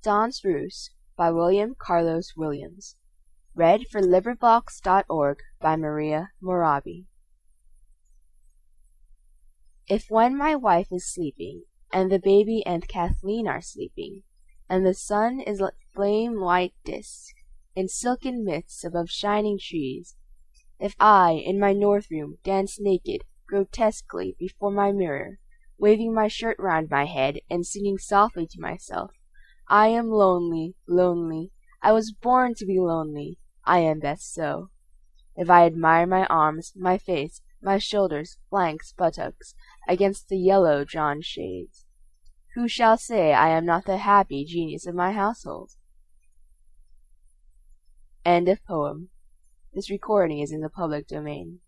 Don's Roost by William Carlos Williams. LibriVox.org/Maria If when my wife is sleeping, and the baby and Kathleen are sleeping, and the sun is a flame-white disk in silken midst above shining trees, if I, in my north room, dance naked, grotesquely, before my mirror, waving my shirt round my head, and singing softly to myself, I am lonely, lonely, I was born to be lonely, I am best so. If I admire my arms, my face, my shoulders, flanks, buttocks, against the yellow drawn shades, who shall say I am not the happy genius of my household? End of poem. This recording is in the public domain.